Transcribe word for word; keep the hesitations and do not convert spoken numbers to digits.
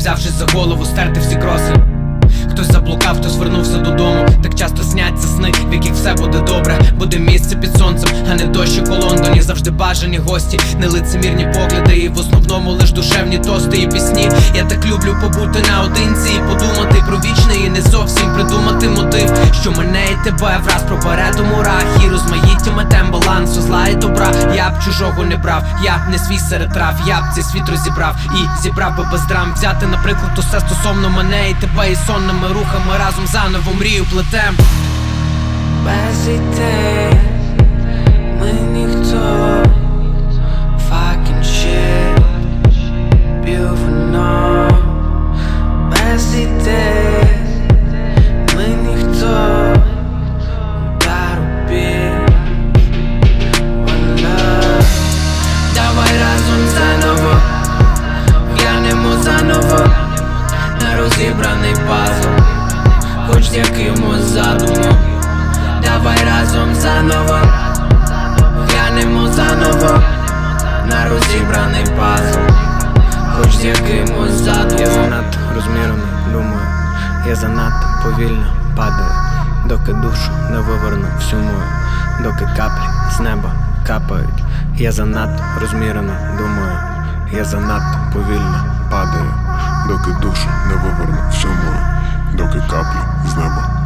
взявшись за голову, стерти всі кроси. Хтось заблукав, хтось вернувся додому. Так часто сняться сни, в яких все буде добре. Буде місце під сонцем, а не дощ у Лондоні. Завжди бажані гості, не лицемірні погляди. І в основному лиш душевні тости і пісні. Я так люблю побути наодинці і подумати про вічне, і не зовсім придумати мотив, що мене і тебе враз пробере до мурах. І розмаїття метем балансу зла і добра. Я б чужого не брав, я б не свій серед трав. Я б цей світ розібрав і зібрав би без драм. Взяти, наприклад, усе стосовно мене і тебе, і сонними рухами разом заново мрію плетем. Без ідей ми ніхто. Fucking shit, beautiful no. Без ідей ми ніхто. Удару біль, one love. Давай разом заново глянемо заново на розібраний пазл, хоч з якимось задумом. Давай разом заново глянемо заново на розібраний пазл, хоч з якимось задумом. Я занадто розмірено думаю, я занадто повільно падаю, доки душу не виверну всю мою, доки каплі з неба капають. Я занадто розмірено думаю, я занадто повільно падаю, доки душу не виверну всю мою, доки каплі з неба